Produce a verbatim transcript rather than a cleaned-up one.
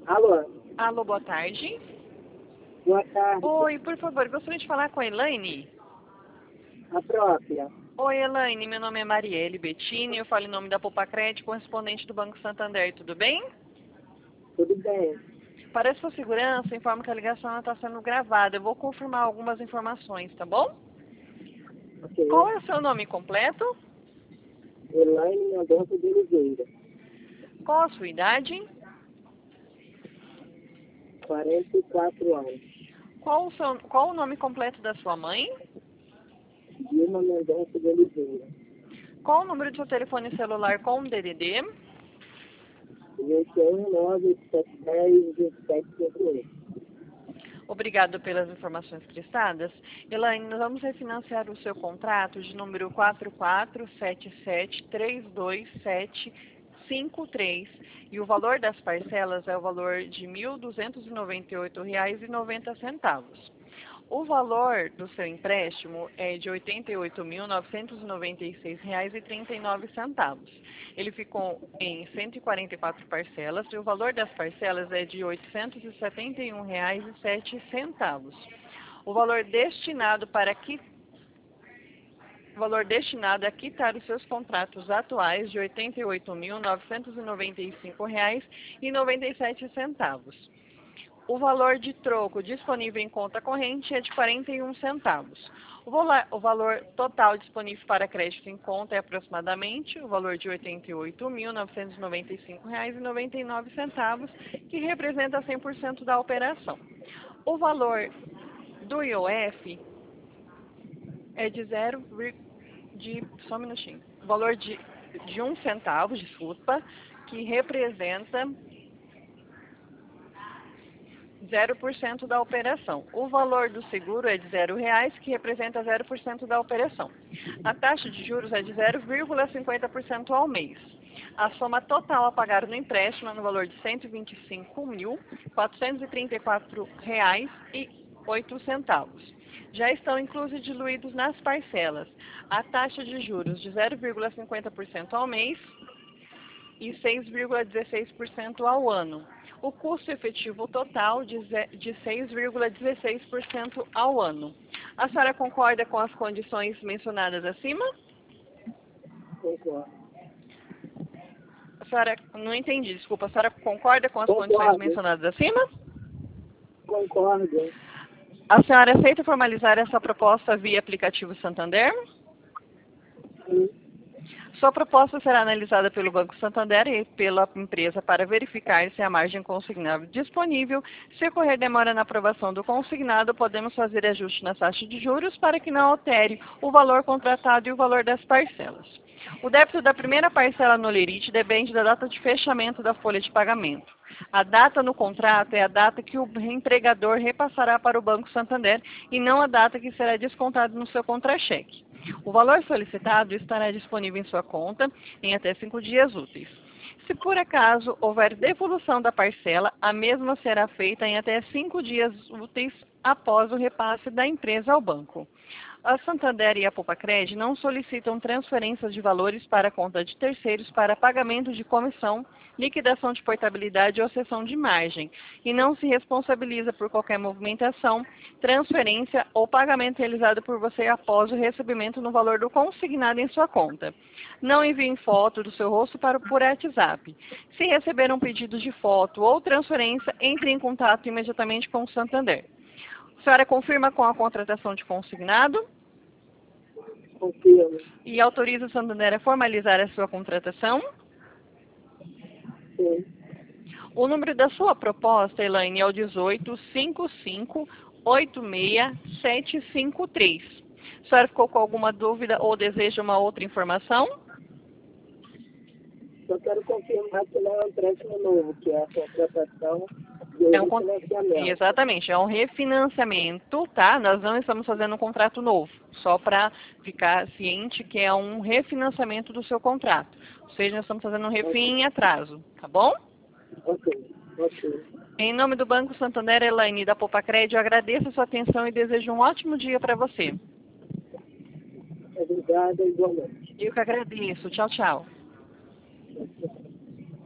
Alô, Alô, boa tarde. boa tarde. Oi, por favor, gostaria de falar com a Elaine. A própria. Oi, Elaine, meu nome é Marielle Bettini, eu falo em nome da Popacred, correspondente do Banco Santander, tudo bem? Tudo bem? Para a sua segurança, informo que a ligação está sendo gravada. Eu vou confirmar algumas informações, tá bom? Ok. Qual é o seu nome completo? Elaine Mendonça de Oliveira, Qual a sua idade? quarenta e quatro anos. Qual o, seu, qual o nome completo da sua mãe? Dilma Mendonça de Oliveira, Qual o número do seu telefone celular com D D D? vinte e um, nove, sete dez, vinte e sete, cinquenta e oito. Obrigado pelas informações prestadas. Elaine, nós vamos refinanciar o seu contrato de número quatro quatro sete sete três dois sete cinco três e o valor das parcelas é o valor de mil duzentos e noventa e oito reais e noventa centavos. O valor do seu empréstimo é de oitenta e oito mil novecentos e noventa e seis reais e trinta e nove centavos. Ele ficou em cento e quarenta e quatro parcelas e o valor das parcelas é de oitocentos e setenta e um reais e sete centavos. O valor destinado para qui... o valor destinado a quitar os seus contratos atuais de oitenta e oito mil novecentos e noventa e cinco reais e noventa e sete centavos. O valor de troco disponível em conta corrente é de quarenta e um centavos. O, o valor total disponível para crédito em conta é aproximadamente o valor de oitenta e oito mil novecentos e noventa e cinco reais e noventa e nove centavos, que representa cem por cento da operação. O valor do I O F é de zero, de, só um minutinho, o valor de, de um centavo, desculpa, que representa zero por cento da operação. O valor do seguro é de zero reais, que representa zero por cento da operação. A taxa de juros é de zero vírgula cinquenta por cento ao mês. A soma total a pagar no empréstimo é no valor de cento e vinte e cinco mil quatrocentos e trinta e quatro reais e oito centavos. Já estão inclusos e diluídos nas parcelas a taxa de juros de zero vírgula cinquenta por cento ao mês e seis vírgula dezesseis por cento ao ano. O custo efetivo total de seis vírgula dezesseis por cento ao ano. A senhora concorda com as condições mencionadas acima? Concordo. A senhora, não entendi, desculpa. A senhora concorda com as Concordo. condições mencionadas acima? Concordo. A senhora aceita formalizar essa proposta via aplicativo Santander? Sim. Sua proposta será analisada pelo Banco Santander e pela empresa para verificar se a margem consignada disponível. Se ocorrer demora na aprovação do consignado, podemos fazer ajuste na taxa de juros para que não altere o valor contratado e o valor das parcelas. O débito da primeira parcela no lerite depende da data de fechamento da folha de pagamento. A data no contrato é a data que o empregador repassará para o Banco Santander e não a data que será descontada no seu contra-cheque. O valor solicitado estará disponível em sua conta em até cinco dias úteis. Se por acaso houver devolução da parcela, a mesma será feita em até cinco dias úteis após o repasse da empresa ao banco. A Santander e a Popacred não solicitam transferências de valores para a conta de terceiros para pagamento de comissão, liquidação de portabilidade ou cessão de margem, e não se responsabiliza por qualquer movimentação, transferência ou pagamento realizado por você após o recebimento no valor do consignado em sua conta. Não enviem foto do seu rosto para por WhatsApp. Se receber um pedido de foto ou transferência, entre em contato imediatamente com o Santander. A senhora confirma com a contratação de consignado? Confirmo. E autoriza o Santander a formalizar a sua contratação? Sim. O número da sua proposta, Elaine, é o dezoito, cinquenta e cinco, oitenta e seis, setecentos e cinquenta e três. A senhora ficou com alguma dúvida ou deseja uma outra informação? Só quero confirmar que não é um empréstimo novo, que é a contratação de É um, refinanciamento. exatamente, é um refinanciamento, tá? Nós não estamos fazendo um contrato novo, só para ficar ciente que é um refinanciamento do seu contrato. Ou seja, nós estamos fazendo um refim em atraso, tá bom? Ok, ok. Em nome do Banco Santander, Elaine da Popacred, eu agradeço a sua atenção e desejo um ótimo dia para você. Obrigada, igualmente. Eu que agradeço. Tchau, tchau.